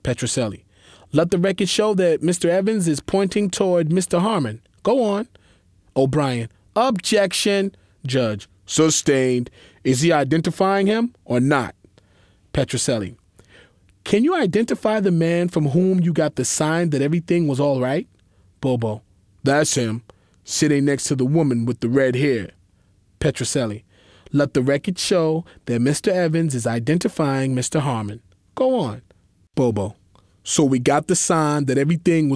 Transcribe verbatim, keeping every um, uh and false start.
Petroselli. Let the record show that Mister Evans is pointing toward Mister Harmon. Go on. O'Brien. Objection. Judge. Sustained. Is he identifying him or not? Petroselli. Can you identify the man from whom you got the sign that everything was all right? Bobo. That's him, sitting next to the woman with the red hair. Petroselli. Let the record show that Mister Evans is identifying Mister Harmon. Go on. Bobo. So we got the sign that everything was